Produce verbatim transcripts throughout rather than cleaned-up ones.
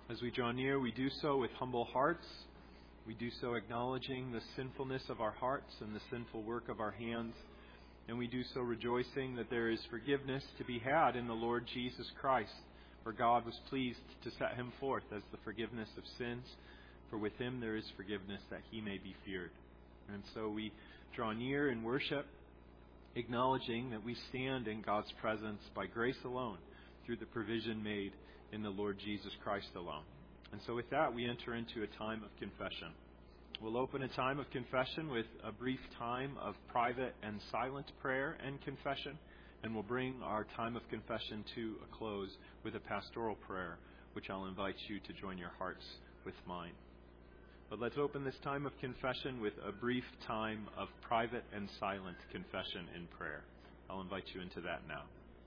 As we draw near, we do so with humble hearts. We do so acknowledging the sinfulness of our hearts and the sinful work of our hands. And we do so rejoicing that there is forgiveness to be had in the Lord Jesus Christ. For God was pleased to set him forth as the forgiveness of sins. For with him there is forgiveness that he may be feared. And so we draw near in worship, acknowledging that we stand in God's presence by grace alone, through the provision made in the Lord Jesus Christ alone. And so with that, we enter into a time of confession. We'll open a time of confession with a brief time of private and silent prayer and confession, and we'll bring our time of confession to a close with a pastoral prayer, which I'll invite you to join your hearts with mine. But let's open this time of confession with a brief time of private and silent confession in prayer. I'll invite you into that now.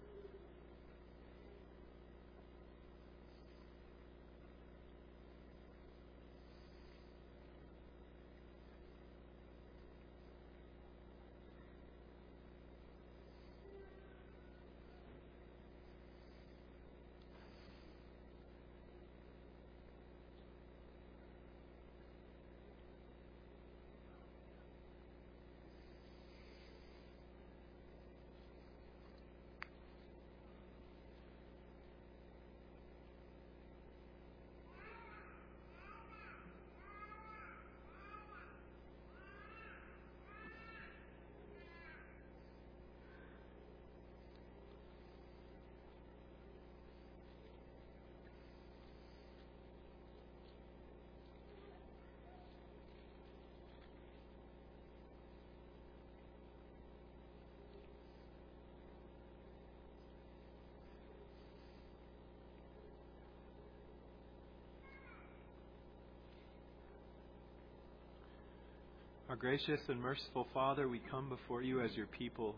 Our gracious and merciful Father, we come before you as your people,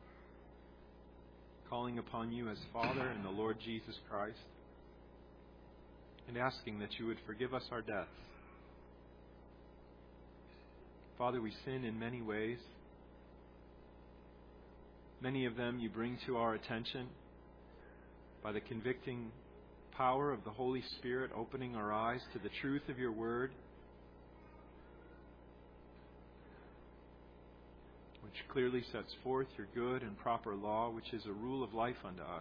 calling upon you as Father in the Lord Jesus Christ, and asking that you would forgive us our debts. Father, we sin in many ways. Many of them you bring to our attention by the convicting power of the Holy Spirit, opening our eyes to the truth of your word, which clearly sets forth your good and proper law, which is a rule of life unto us.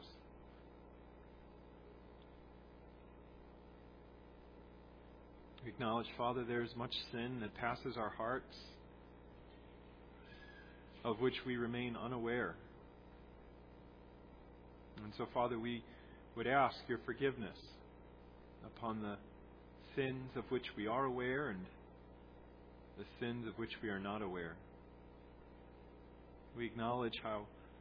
We acknowledge, Father, there is much sin that passes our hearts, of which we remain unaware. And so, Father, we would ask your forgiveness upon the sins of which we are aware and the sins of which we are not aware. We acknowledge how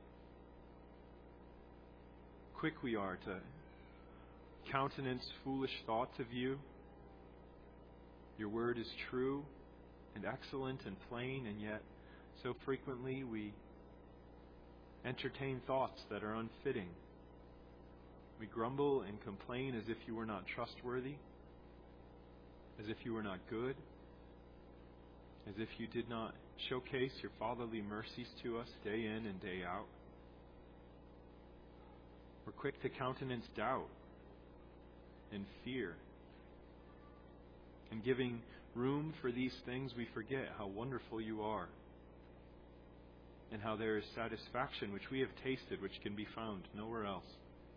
quick we are to countenance foolish thoughts of you. Your word is true and excellent and plain, and yet so frequently we entertain thoughts that are unfitting. We grumble and complain as if you were not trustworthy, as if you were not good, as if you did not showcase your fatherly mercies to us day in and day out. We're quick to countenance doubt and fear. And giving room for these things, we forget how wonderful you are, and how there is satisfaction which we have tasted, which can be found nowhere else.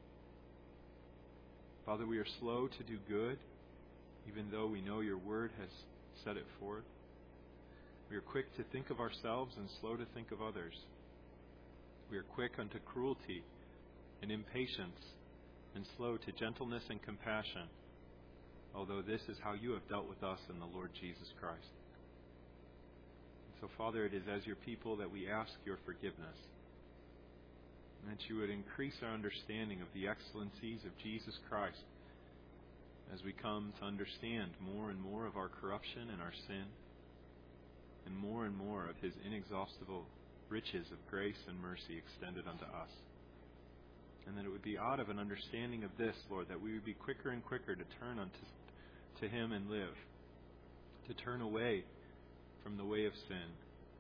Father, we are slow to do good, even though we know your word has set it forth. We are quick to think of ourselves and slow to think of others. We are quick unto cruelty and impatience, and slow to gentleness and compassion, although this is how you have dealt with us in the Lord Jesus Christ. And so, Father, it is as your people that we ask your forgiveness, and that you would increase our understanding of the excellencies of Jesus Christ as we come to understand more and more of our corruption and our sin, and more and more of his inexhaustible riches of grace and mercy extended unto us. And that it would be out of an understanding of this, Lord, that we would be quicker and quicker to turn unto to him and live, to turn away from the way of sin,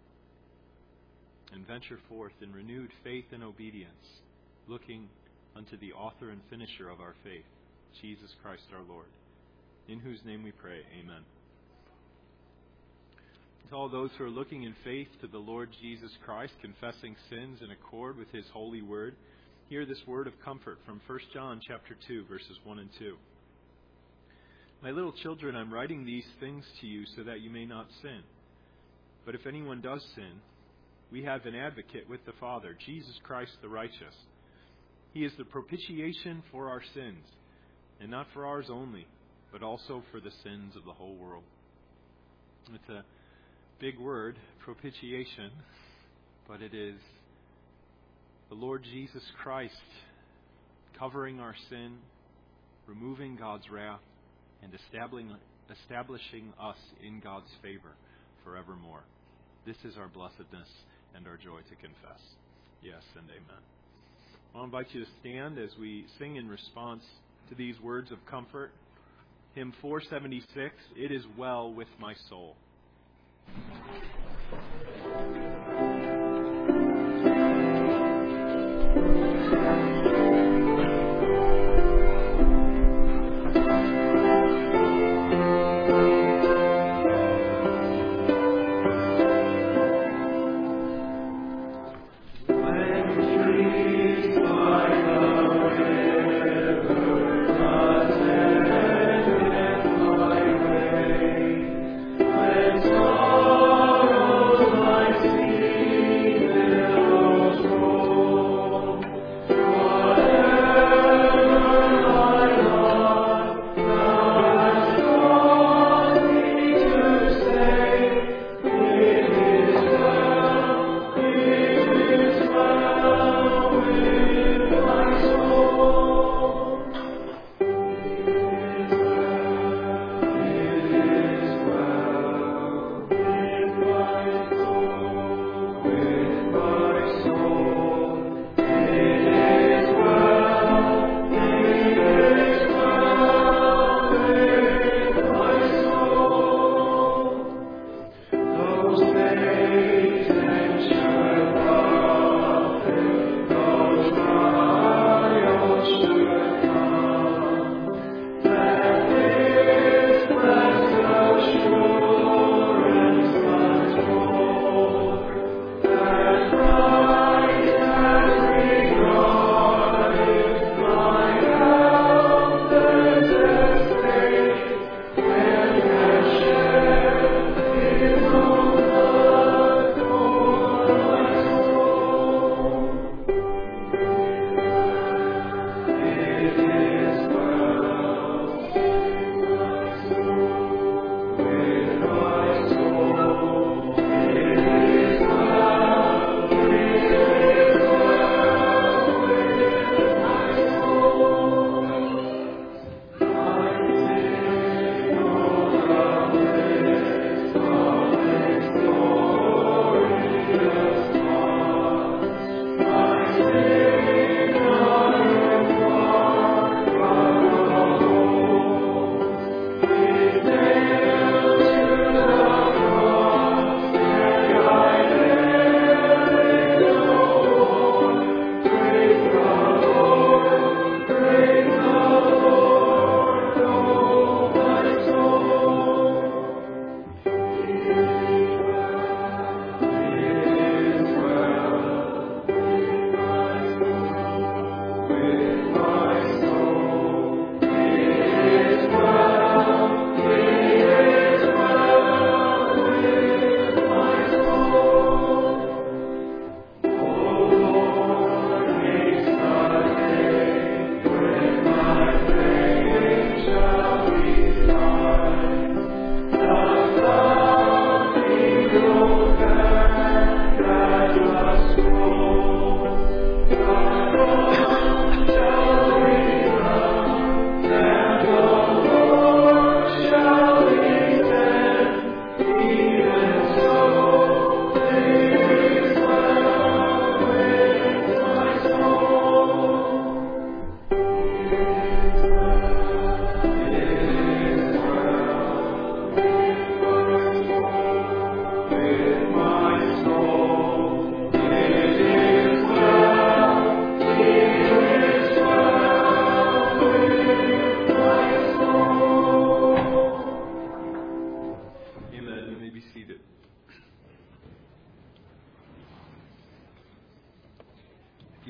and venture forth in renewed faith and obedience, looking unto the author and finisher of our faith, Jesus Christ our Lord. in whose name we pray. Amen. To all those who are looking in faith to the Lord Jesus Christ, confessing sins in accord with his holy word, hear this word of comfort from First John chapter two, verses one and two. My little children, I'm writing these things to you so that you may not sin. But if anyone does sin, we have an advocate with the Father, Jesus Christ the righteous. He is the propitiation for our sins, and not for ours only, but also for the sins of the whole world. It's a big word, propitiation, but it is the Lord Jesus Christ covering our sin, removing God's wrath, and establishing, establishing us in God's favor forevermore. This is our blessedness and our joy to confess. Yes and amen. I'll invite you to stand as we sing in response to these words of comfort. Hymn four seventy-six, It Is Well With My Soul.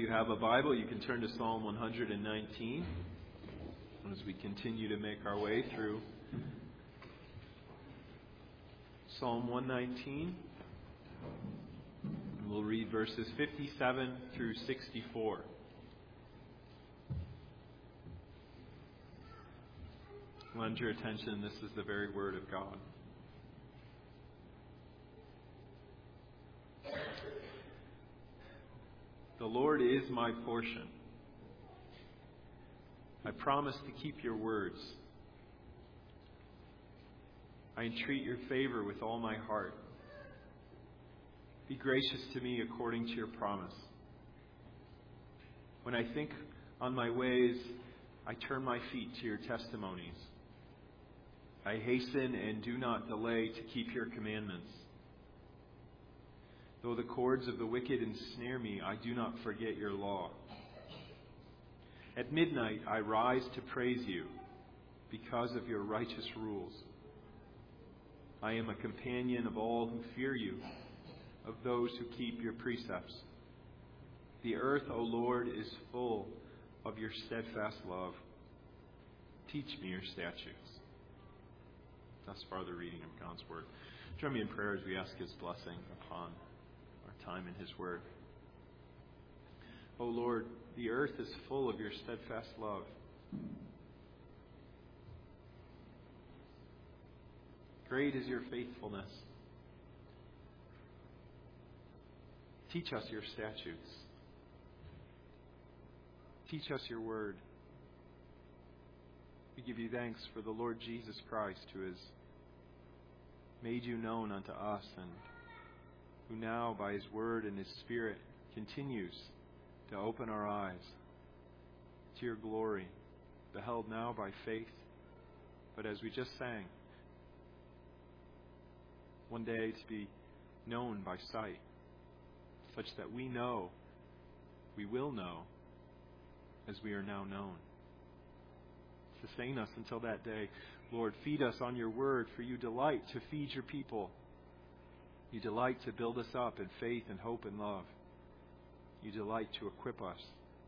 you have a Bible, you can turn to Psalm one nineteen as we continue to make our way through Psalm one nineteen. And we'll read verses fifty-seven through sixty-four. Lend your attention, this is the very Word of God. The Lord is my portion. I promise to keep your words. I entreat your favor with all my heart. Be gracious to me according to your promise. When I think on my ways, I turn my feet to your testimonies. I hasten and do not delay to keep your commandments. Though the cords of the wicked ensnare me, I do not forget your law. At midnight I rise to praise you because of your righteous rules. I am a companion of all who fear you, of those who keep your precepts. The earth, O Lord, is full of your steadfast love. Teach me your statutes. Thus far the reading of God's Word. Join me in prayer as we ask His blessing upon our time in His Word. O Lord, the earth is full of your steadfast love. Great is your faithfulness. Teach us your statutes. Teach us your word. We give you thanks for the Lord Jesus Christ, who has made you known unto us, and who now, by his word and his Spirit, continues to open our eyes to your glory, beheld now by faith, but as we just sang, one day to be known by sight, such that we know, we will know, as we are now known. Sustain us until that day. Lord, feed us on your word, for you delight to feed your people. You delight to build us up in faith and hope and love. You delight to equip us.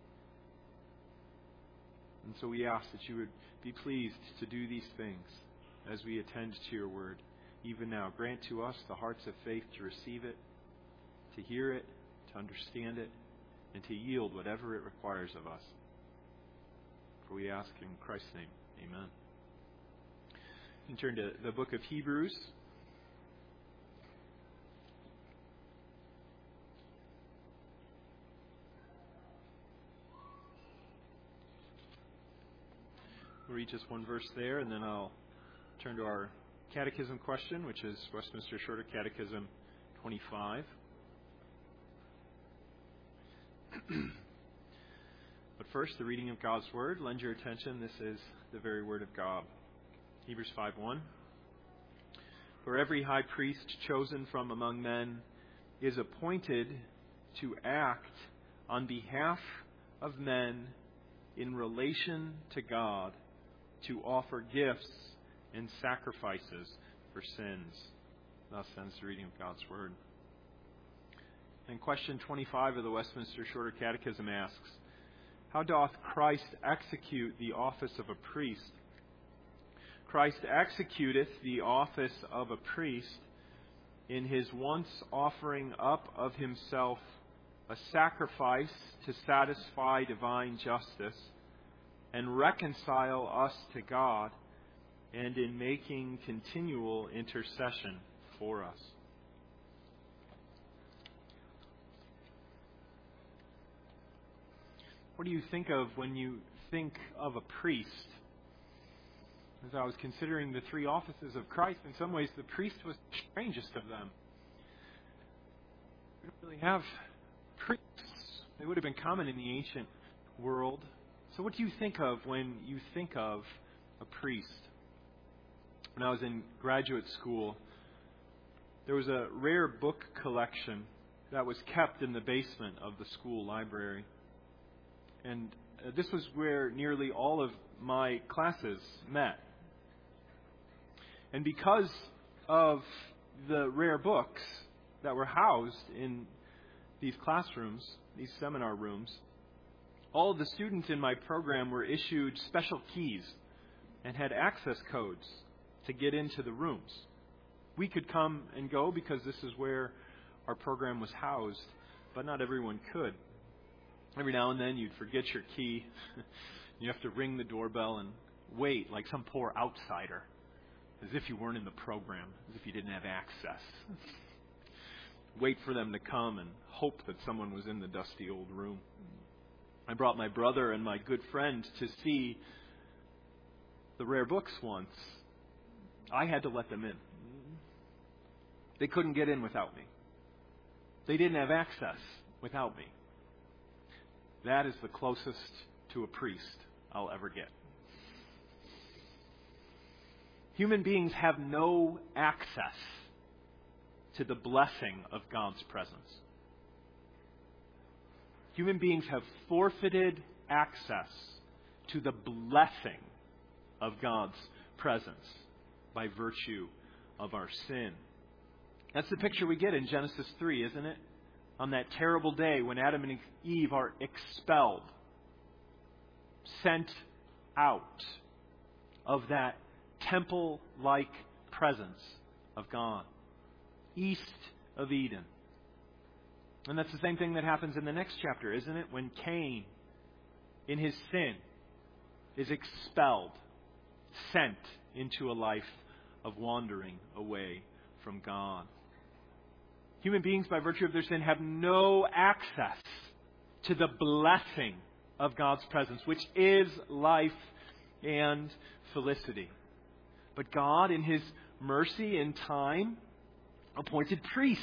And so we ask that you would be pleased to do these things as we attend to your word. Even now, grant to us the hearts of faith to receive it, to hear it, to understand it, and to yield whatever it requires of us. For we ask in Christ's name, amen. You can turn to the book of Hebrews. We'll read just one verse there, and then I'll turn to our catechism question, which is Westminster Shorter Catechism twenty-five. But first, the reading of God's Word. Lend your attention. This is the very Word of God. Hebrews five one. For every high priest chosen from among men is appointed to act on behalf of men in relation to God, to offer gifts and sacrifices for sins. Thus ends the reading of God's Word. And question twenty-five of the Westminster Shorter Catechism asks, how doth Christ execute the office of a priest? Christ executeth the office of a priest in his once offering up of himself a sacrifice to satisfy divine justice and reconcile us to God, and in making continual intercession for us. What do you think of when you think of a priest? As I was considering the three offices of Christ, in some ways the priest was the strangest of them. We don't really have priests. They would have been common in the ancient world. So what do you think of when you think of a priest? When I was in graduate school, there was a rare book collection that was kept in the basement of the school library. And uh, this was where nearly all of my classes met. And because of the rare books that were housed in these classrooms, these seminar rooms, All of the students in my program were issued special keys and had access codes to get into the rooms. We could come and go because this is where our program was housed, but not everyone could. Every now and then you'd forget your key. You have to ring the doorbell and wait like some poor outsider, as if you weren't in the program, as if you didn't have access. Wait for them to come and hope that someone was in the dusty old room. I brought my brother and my good friend to see the rare books once. I had to let them in. They couldn't get in without me. They didn't have access without me. That is the closest to a priest I'll ever get. Human beings have no access to the blessing of God's presence. Human beings have forfeited access to the blessing of God's presence by virtue of our sin. That's the picture we get in Genesis three, isn't it? On that terrible day when Adam and Eve are expelled, sent out of that temple-like presence of God, east of Eden. And that's the same thing that happens in the next chapter, isn't it? When Cain, in his sin, is expelled, sent into a life of wandering away from God. Human beings, by virtue of their sin, have no access to the blessing of God's presence, which is life and felicity. But God, in His mercy and time, appointed priests.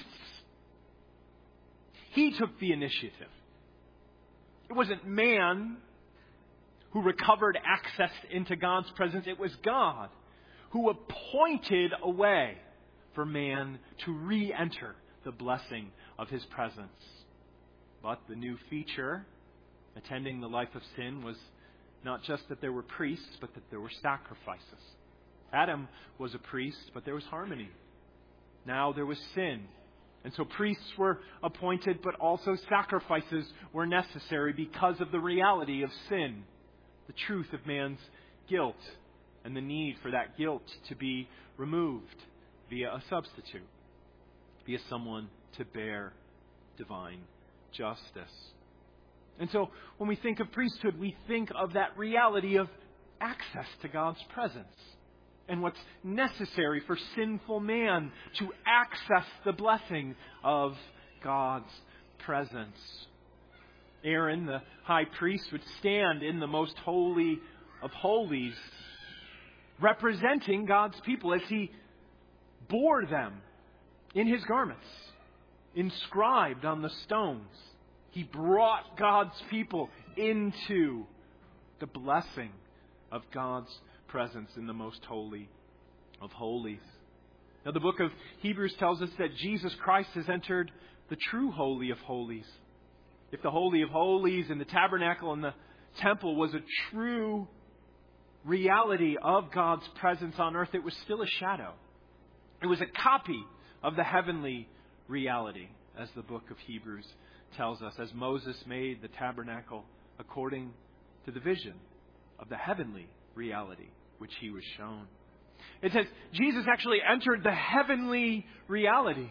He took the initiative. It wasn't man who recovered access into God's presence. It was God who appointed a way for man to re-enter the blessing of His presence. But the new feature attending the life of sin was not just that there were priests, but that there were sacrifices. Adam was a priest, but there was harmony. Now there was sin. And so priests were appointed, but also sacrifices were necessary because of the reality of sin, the truth of man's guilt, and the need for that guilt to be removed via a substitute, via someone to bear divine justice. And so when we think of priesthood, we think of that reality of access to God's presence and what's necessary for sinful man to access the blessing of God's presence. Aaron, the high priest, would stand in the most holy of holies, representing God's people as he bore them in his garments, inscribed on the stones. He brought God's people into the blessing of God's presence in the most holy of holies. Now, the book of Hebrews tells us that Jesus Christ has entered the true holy of holies. If the holy of holies and the tabernacle and the temple was a true reality of God's presence on earth, it was still a shadow. It was a copy of the heavenly reality, as the book of Hebrews tells us, as Moses made the tabernacle according to the vision of the heavenly reality which he was shown. It says Jesus actually entered the heavenly reality.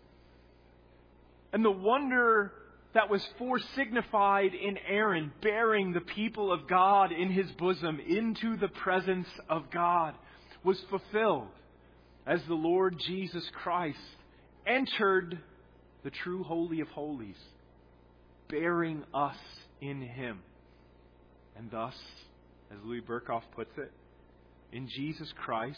And the wonder that was foresignified in Aaron bearing the people of God in his bosom into the presence of God was fulfilled as the Lord Jesus Christ entered the true holy of holies, bearing us in Him. And thus, as Louis Berkhoff puts it, in Jesus Christ,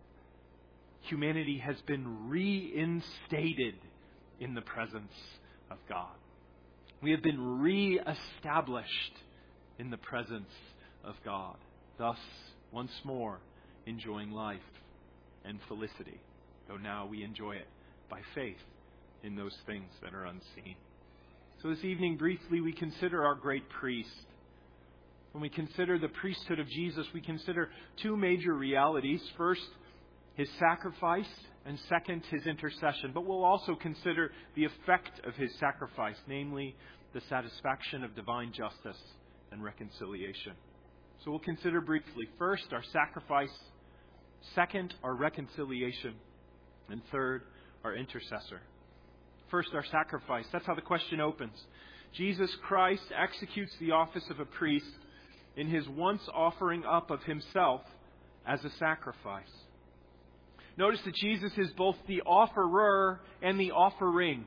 humanity has been reinstated in the presence of God. We have been re-established in the presence of God. Thus, once more, enjoying life and felicity, though now we enjoy it by faith in those things that are unseen. So this evening, briefly, we consider our great priest. When we consider the priesthood of Jesus, we consider two major realities. First, His sacrifice, and second, His intercession. But we'll also consider the effect of His sacrifice, namely the satisfaction of divine justice and reconciliation. So we'll consider briefly, first, our sacrifice, second, our reconciliation, and third, our intercessor. First, our sacrifice. That's how the question opens. Jesus Christ executes the office of a priest in his once offering up of himself as a sacrifice. Notice that Jesus is both the offerer and the offering.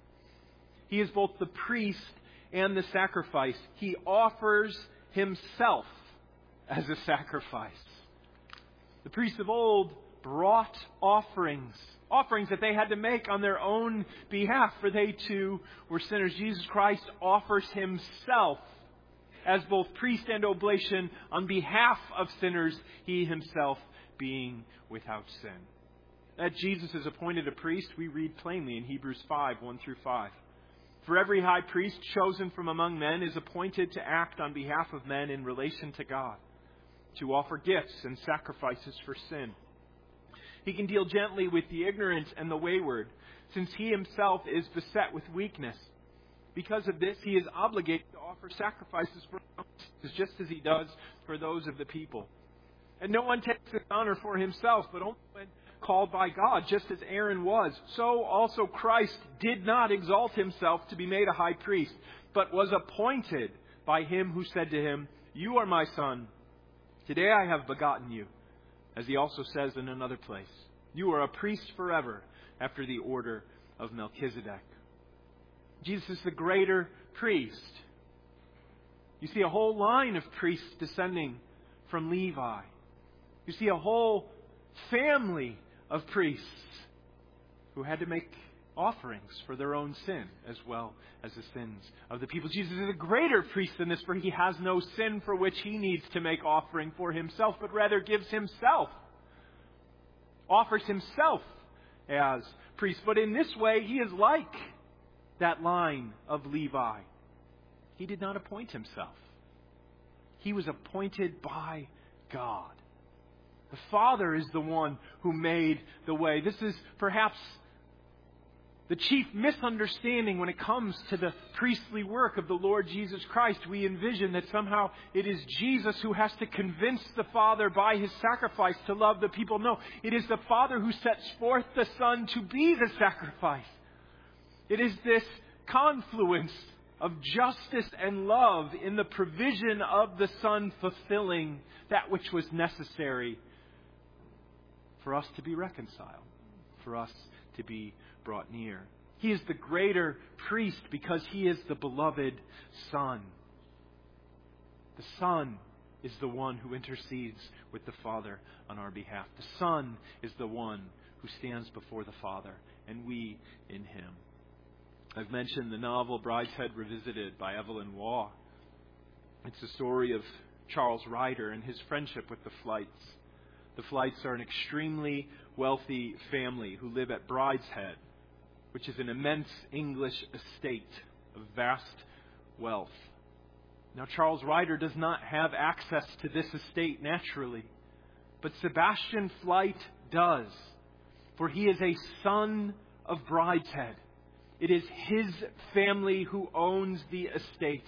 He is both the priest and the sacrifice. He offers himself as a sacrifice. The priests of old brought offerings, offerings that they had to make on their own behalf, for they too were sinners. Jesus Christ offers himself as both priest and oblation on behalf of sinners, he himself being without sin. That Jesus is appointed a priest, we read plainly in Hebrews five, one through five. For every high priest chosen from among men is appointed to act on behalf of men in relation to God, to offer gifts and sacrifices for sin. He can deal gently with the ignorant and the wayward, since he himself is beset with weakness. Because of this, he is obligated to offer sacrifices for us, just as he does for those of the people. And no one takes this honor for himself, but only when called by God, just as Aaron was. So also Christ did not exalt himself to be made a high priest, but was appointed by him who said to him, "You are my son. Today I have begotten you." As he also says in another place, "You are a priest forever after the order of Melchizedek." Jesus is the greater priest. You see a whole line of priests descending from Levi. You see a whole family of priests who had to make offerings for their own sin as well as the sins of the people. Jesus is a greater priest than this, for he has no sin for which he needs to make offering for himself, but rather gives himself, offers himself as priest. But in this way, he is like that line of Levi. He did not appoint himself. He was appointed by God. The Father is the one who made the way. This is perhaps the chief misunderstanding when it comes to the priestly work of the Lord Jesus Christ. We envision that somehow it is Jesus who has to convince the Father by his sacrifice to love the people. No, it is the Father who sets forth the Son to be the sacrifice. It is this confluence of justice and love in the provision of the Son fulfilling that which was necessary for us to be reconciled, for us to be brought near. He is the greater priest because he is the beloved Son. The Son is the one who intercedes with the Father on our behalf. The Son is the one who stands before the Father, and we in him. I've mentioned the novel Brideshead Revisited by Evelyn Waugh. It's the story of Charles Ryder and his friendship with the Flights. The Flights are an extremely wealthy family who live at Brideshead, which is an immense English estate of vast wealth. Now, Charles Ryder does not have access to this estate naturally, but Sebastian Flight does, for he is a son of Brideshead. It is his family who owns the estate.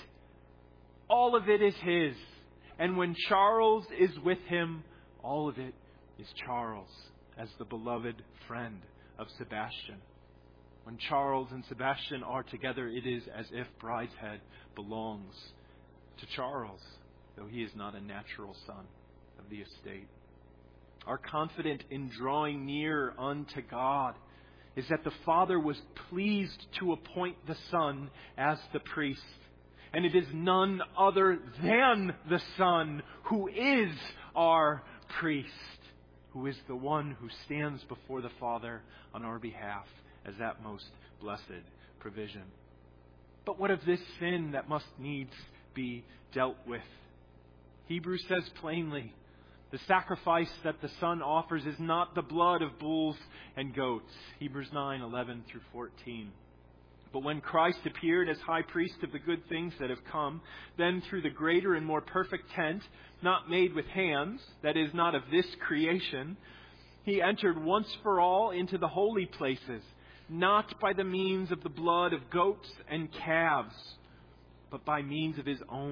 All of it is his. And when Charles is with him, all of it is Charles as the beloved friend of Sebastian. When Charles and Sebastian are together, it is as if Brideshead belongs to Charles, though he is not a natural son of the estate. Our confidence in drawing near unto God is that the Father was pleased to appoint the Son as the priest. And it is none other than the Son who is our priest, who is the one who stands before the Father on our behalf as that most blessed provision. But what of this sin that must needs be dealt with? Hebrews says plainly, the sacrifice that the Son offers is not the blood of bulls and goats. Hebrews nine, eleven through fourteen. But when Christ appeared as high priest of the good things that have come, then through the greater and more perfect tent, not made with hands, that is, not of this creation, he entered once for all into the holy places, not by the means of the blood of goats and calves, but by means of his own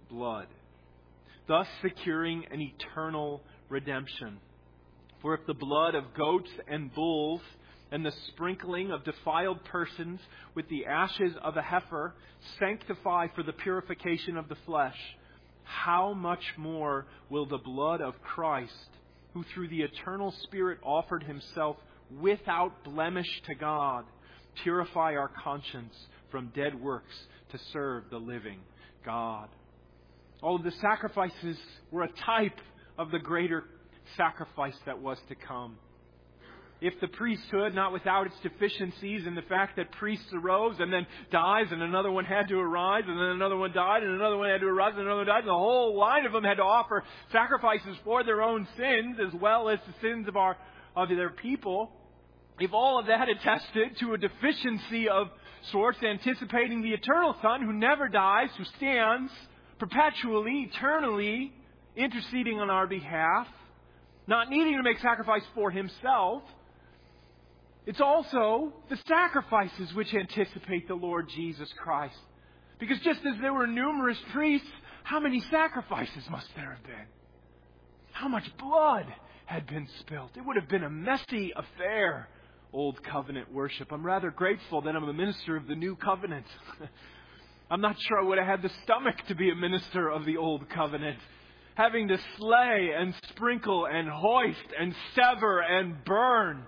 blood, thus securing an eternal redemption. For if the blood of goats and bulls and the sprinkling of defiled persons with the ashes of a heifer sanctify for the purification of the flesh, how much more will the blood of Christ, who through the eternal Spirit offered himself without blemish to God, purify our conscience from dead works to serve the living God. All of the sacrifices were a type of the greater sacrifice that was to come. If the priesthood, not without its deficiencies in the fact that priests arose and then dies and another one had to arise and then another one died and another one had to arise and another one died and the whole line of them had to offer sacrifices for their own sins as well as the sins of our of their people. If all of that attested to a deficiency of sorts, anticipating the eternal Son who never dies, who stands perpetually, eternally, interceding on our behalf, not needing to make sacrifice for himself, it's also the sacrifices which anticipate the Lord Jesus Christ. Because just as there were numerous priests, how many sacrifices must there have been? How much blood had been spilt? It would have been a messy affair, Old Covenant worship. I'm rather grateful that I'm a minister of the New Covenant. I'm not sure I would have had the stomach to be a minister of the Old Covenant. Having to slay and sprinkle and hoist and sever and burn.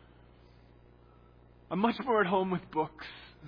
I'm much more at home with books.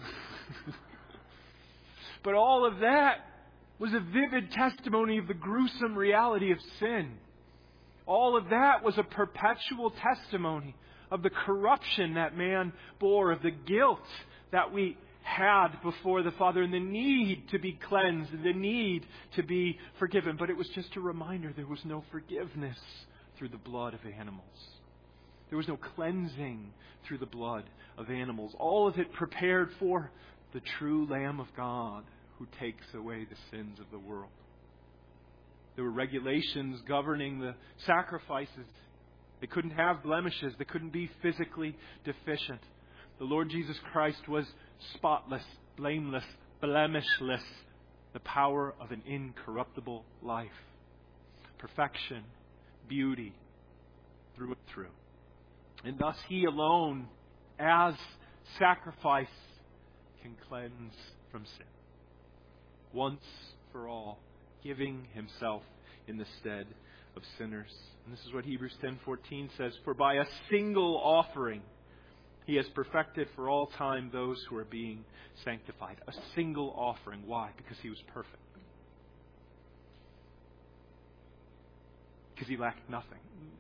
But all of that was a vivid testimony of the gruesome reality of sin. All of that was a perpetual testimony of the corruption that man bore, of the guilt that we had before the Father, and the need to be cleansed, and the need to be forgiven. But it was just a reminder there was no forgiveness through the blood of animals. There was no cleansing through the blood of animals. All of it prepared for the true Lamb of God who takes away the sins of the world. There were regulations governing the sacrifices. They couldn't have blemishes. They couldn't be physically deficient. The Lord Jesus Christ was spotless, blameless, blemishless, the power of an incorruptible life. Perfection, beauty, through and through. And thus He alone, as sacrifice, can cleanse from sin. Once for all, giving Himself in the stead of sinners. And this is what Hebrews ten fourteen says, "For by a single offering He has perfected for all time those who are being sanctified." A single offering. Why? Because He was perfect. Because He lacked nothing.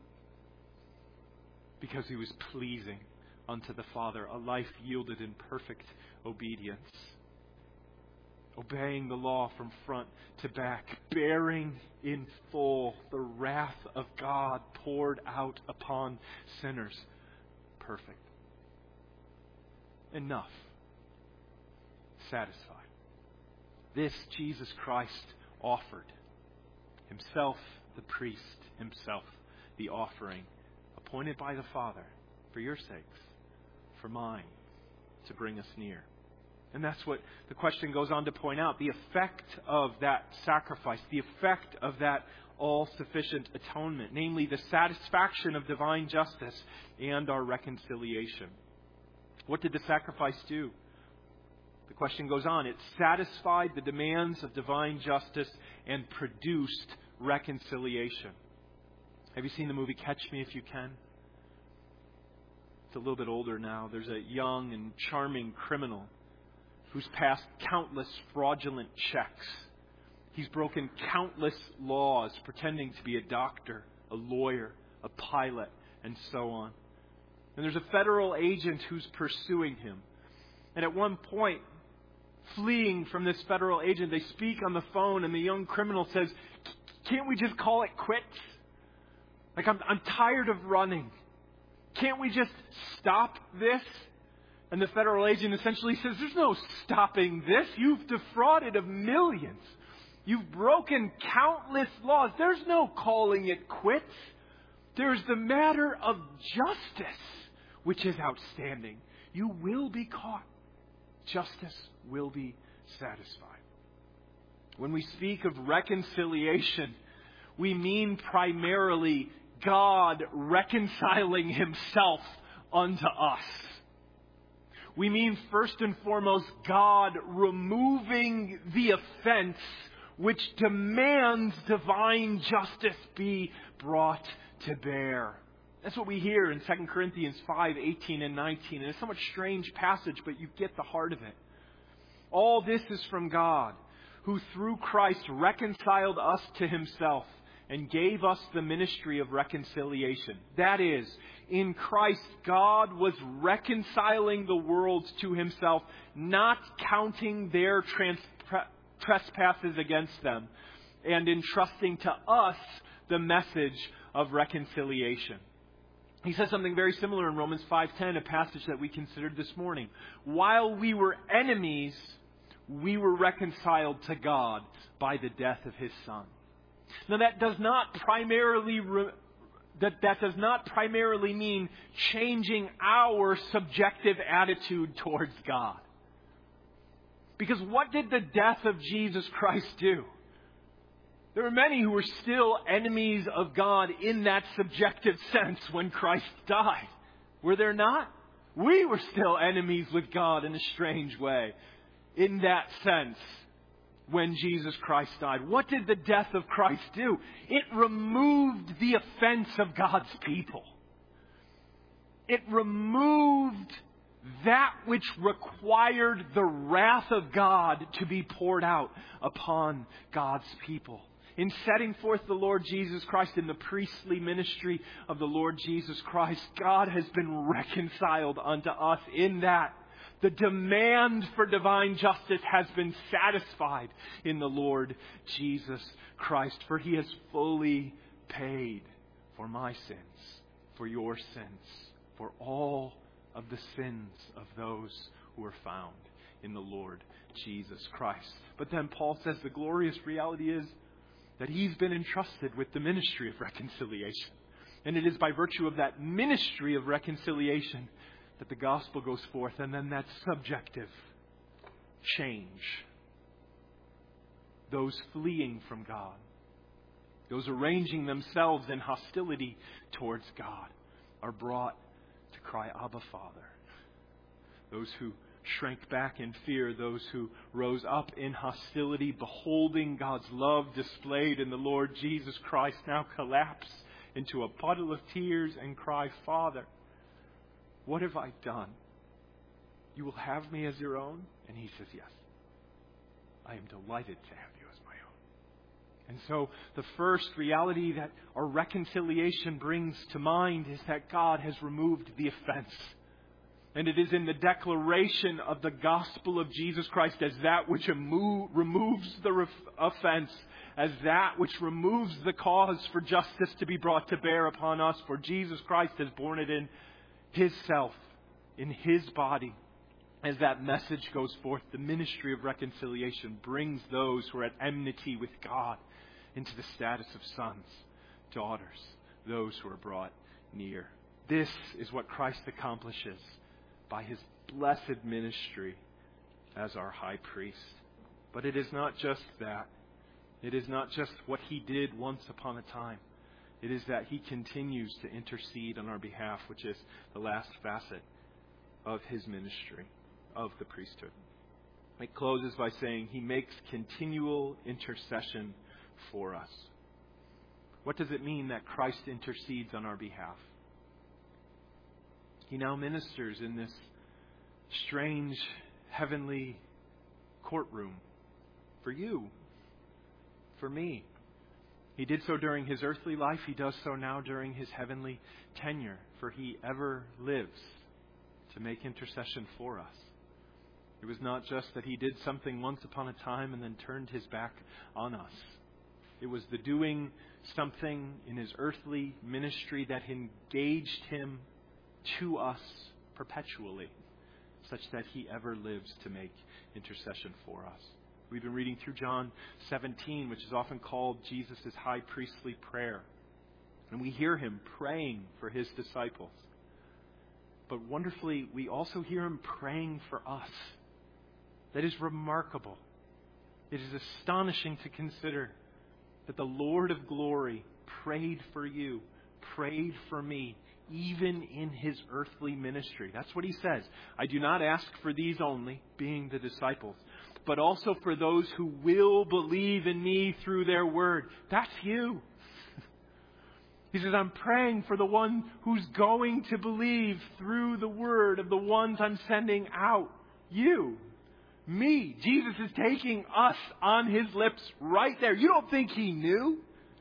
Because He was pleasing unto the Father. A life yielded in perfect obedience. Obeying the law from front to back. Bearing in full the wrath of God poured out upon sinners. Perfect. Enough. Satisfied. This Jesus Christ offered. Himself the priest. Himself the offering. Appointed by the Father for your sakes. For mine. To bring us near. And that's what the question goes on to point out. The effect of that sacrifice. The effect of that all-sufficient atonement. Namely, the satisfaction of divine justice and our reconciliation. What did the sacrifice do? The question goes on. It satisfied the demands of divine justice and produced reconciliation. Have you seen the movie Catch Me If You Can? It's a little bit older now. There's a young and charming criminal who's passed countless fraudulent checks. He's broken countless laws, pretending to be a doctor, a lawyer, a pilot, and so on. And there's a federal agent who's pursuing him. And at one point, fleeing from this federal agent, they speak on the phone, and the young criminal says, "Can't we just call it quits? Like, I'm, I'm tired of running. Can't we just stop this?" And the federal agent essentially says, "There's no stopping this. You've defrauded of millions. You've broken countless laws. There's no calling it quits. There's the matter of justice, which is outstanding. You will be caught. Justice will be satisfied." When we speak of reconciliation, we mean primarily God reconciling Himself unto us. We mean first and foremost God removing the offense which demands divine justice be brought to bear. That's what we hear in Second Corinthians five, eighteen and nineteen. And it's a somewhat strange passage, but you get the heart of it. All this is from God, who through Christ reconciled us to Himself and gave us the ministry of reconciliation. That is, in Christ, God was reconciling the world to Himself, not counting their trans- trespasses against them, and entrusting to us the message of reconciliation. He says something very similar in Romans five ten, a passage that we considered this morning. While we were enemies, we were reconciled to God by the death of His Son. Now that does not primarily re- that that does not primarily mean changing our subjective attitude towards God. Because what did the death of Jesus Christ do? There were many who were still enemies of God in that subjective sense when Christ died. Were there not? We were still enemies with God in a strange way in that sense when Jesus Christ died. What did the death of Christ do? It removed the offense of God's people. It removed that which required the wrath of God to be poured out upon God's people. In setting forth the Lord Jesus Christ in the priestly ministry of the Lord Jesus Christ, God has been reconciled unto us in that the demand for divine justice has been satisfied in the Lord Jesus Christ. For He has fully paid for my sins, for your sins, for all of the sins of those who are found in the Lord Jesus Christ. But then Paul says the glorious reality is that He's been entrusted with the ministry of reconciliation. And it is by virtue of that ministry of reconciliation that the gospel goes forth, and then that subjective change. Those fleeing from God, those arranging themselves in hostility towards God, are brought to cry, Abba, Father. Those who shrank back in fear, those who rose up in hostility, beholding God's love displayed in the Lord Jesus Christ, now collapse into a puddle of tears and cry, Father, what have I done? You will have me as your own? And He says, yes. I am delighted to have you as my own. And so the first reality that our reconciliation brings to mind is that God has removed the offense. And it is in the declaration of the gospel of Jesus Christ as that which emo- removes the ref- offense, as that which removes the cause for justice to be brought to bear upon us. For Jesus Christ has borne it in His self, in His body. As that message goes forth, the ministry of reconciliation brings those who are at enmity with God into the status of sons, daughters, those who are brought near. This is what Christ accomplishes by His blessed ministry as our high priest. But it is not just that. It is not just what He did once upon a time. It is that He continues to intercede on our behalf, which is the last facet of His ministry, of the priesthood. It closes by saying He makes continual intercession for us. What does it mean that Christ intercedes on our behalf? He now ministers in this strange heavenly courtroom for you, for me. He did so during His earthly life. He does so now during His heavenly tenure, for He ever lives to make intercession for us. It was not just that He did something once upon a time and then turned His back on us. It was the doing something in His earthly ministry that engaged Him to us perpetually, such that He ever lives to make intercession for us. We've been reading through John seventeen, which is often called Jesus' high priestly prayer. And we hear Him praying for His disciples. But wonderfully, we also hear Him praying for us. That is remarkable. It is astonishing to consider that the Lord of glory prayed for you, prayed for me, even in his earthly ministry. That's what he says. I do not ask for these only, being the disciples, but also for those who will believe in me through their word. That's you. He says, I'm praying for the one who's going to believe through the word of the ones I'm sending out. You. Me. Jesus is taking us on his lips right there. You don't think he knew?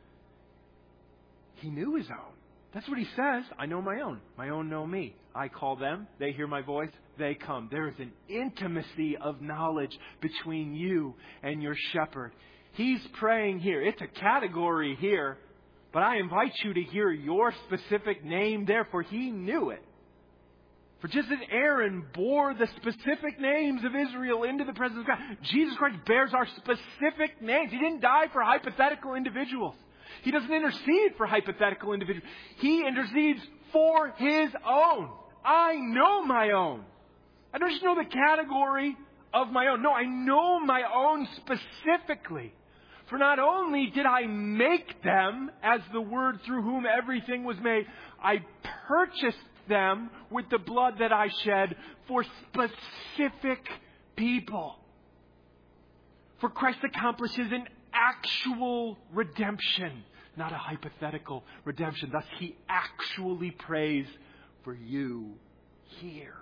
He knew his own. That's what he says. I know my own. My own know me. I call them. They hear my voice. They come. There is an intimacy of knowledge between you and your shepherd. He's praying here. It's a category here. But I invite you to hear your specific name there, for he knew it. For just as Aaron bore the specific names of Israel into the presence of God, Jesus Christ bears our specific names. He didn't die for hypothetical individuals. He doesn't intercede for hypothetical individuals. He intercedes for his own. I know my own. I don't just know the category of my own. No, I know my own specifically. For not only did I make them as the Word through whom everything was made, I purchased them with the blood that I shed for specific people. For Christ accomplishes an actual redemption, not a hypothetical redemption. Thus, he actually prays for you here.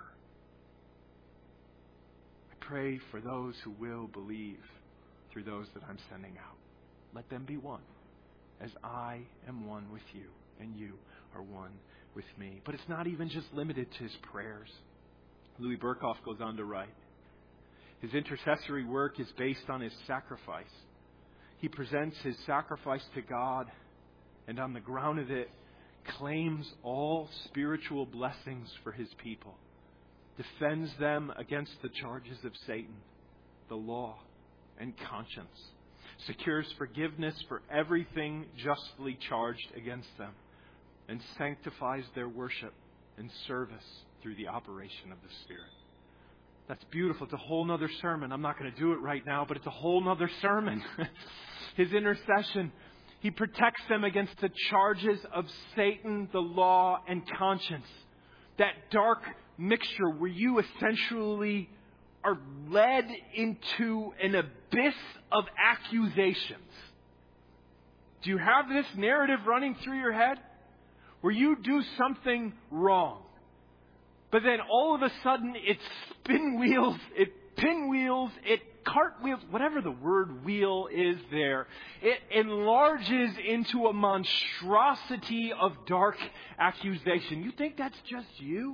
I pray for those who will believe through those that I'm sending out. Let them be one, as I am one with you, and you are one with me. But it's not even just limited to his prayers. Louis Berkhoff goes on to write, his intercessory work is based on his sacrifice. He presents his sacrifice to God, and on the ground of it, claims all spiritual blessings for his people, defends them against the charges of Satan, the law, and conscience, secures forgiveness for everything justly charged against them, and sanctifies their worship and service through the operation of the Spirit. That's beautiful. It's a whole nother sermon. I'm not going to do it right now, but it's a whole nother sermon. His intercession, he protects them against the charges of Satan, the law, and conscience. That dark mixture where you essentially are led into an abyss of accusations. Do you have this narrative running through your head? Where you do something wrong, but then all of a sudden it pinwheels, it pinwheels, it cartwheels, whatever the word wheel is there. It enlarges into a monstrosity of dark accusation. You think that's just you?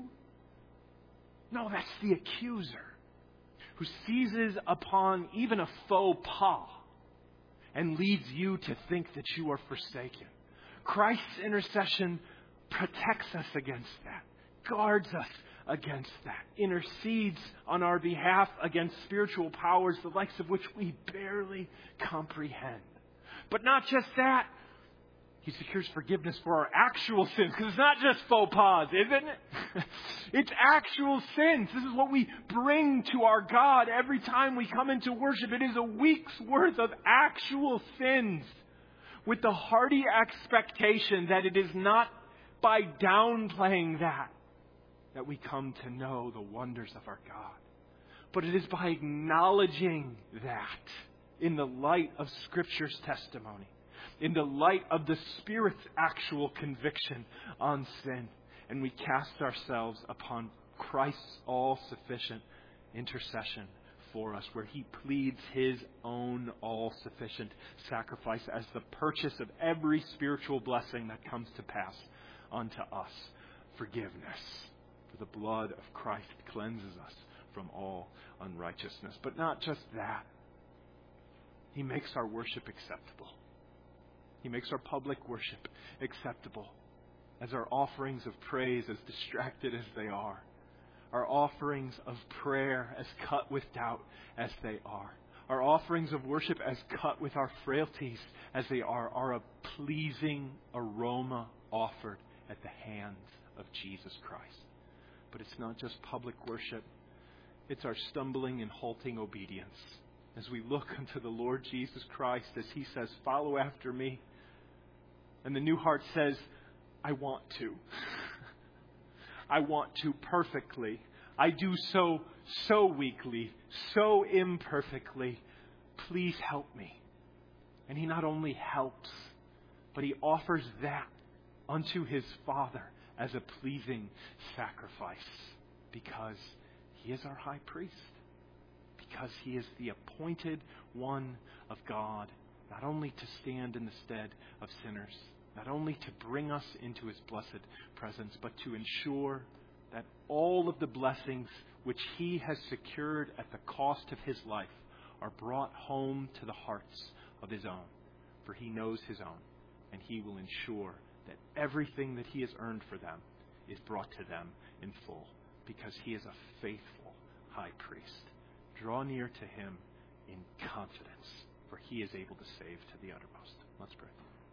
No, that's the accuser who seizes upon even a faux pas and leads you to think that you are forsaken. Christ's intercession protects us against that, guards us against that, intercedes on our behalf against spiritual powers, the likes of which we barely comprehend. But not just that, he secures forgiveness for our actual sins, because it's not just faux pas, isn't it? It's actual sins. This is what we bring to our God every time we come into worship. It is a week's worth of actual sins, with the hearty expectation that it is not by downplaying that that we come to know the wonders of our God. But it is by acknowledging that in the light of Scripture's testimony, in the light of the Spirit's actual conviction on sin, and we cast ourselves upon Christ's all-sufficient intercession for us, where he pleads his own all-sufficient sacrifice as the purchase of every spiritual blessing that comes to pass unto us. Forgiveness. For the blood of Christ cleanses us from all unrighteousness. But not just that. He makes our worship acceptable. He makes our public worship acceptable as our offerings of praise, as distracted as they are. Our offerings of prayer as cut with doubt as they are. Our offerings of worship as cut with our frailties as they are, are a pleasing aroma offered at the hands of Jesus Christ. But it's not just public worship. It's our stumbling and halting obedience as we look unto the Lord Jesus Christ, as He says, follow after me. And the new heart says, I want to. I want to perfectly. I do so, so weakly, so imperfectly. Please help me. And He not only helps, but He offers that unto His Father as a pleasing sacrifice, because He is our high priest, because He is the appointed one of God, not only to stand in the stead of sinners, not only to bring us into His blessed presence, but to ensure that all of the blessings which He has secured at the cost of His life are brought home to the hearts of His own. For He knows His own, and He will ensure that everything that He has earned for them is brought to them in full, because He is a faithful high priest. Draw near to Him in confidence, for He is able to save to the uttermost. Let's pray.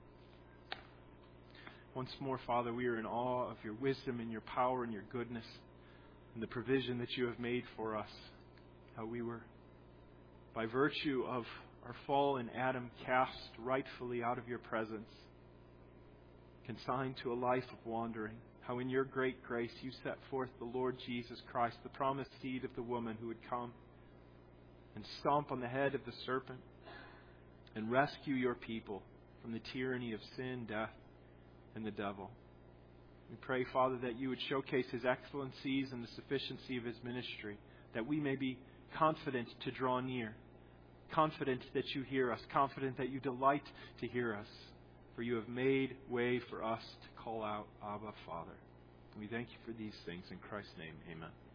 Once more, Father, we are in awe of your wisdom and your power and your goodness and the provision that you have made for us. How we were, by virtue of our fall in Adam, cast rightfully out of your presence, consigned to a life of wandering. How in your great grace you set forth the Lord Jesus Christ, the promised seed of the woman who would come and stomp on the head of the serpent and rescue your people from the tyranny of sin, death, and the devil. We pray, Father, that you would showcase His excellencies and the sufficiency of His ministry, that we may be confident to draw near, confident that you hear us, confident that you delight to hear us, for you have made way for us to call out, Abba, Father. And we thank you for these things. In Christ's name, amen.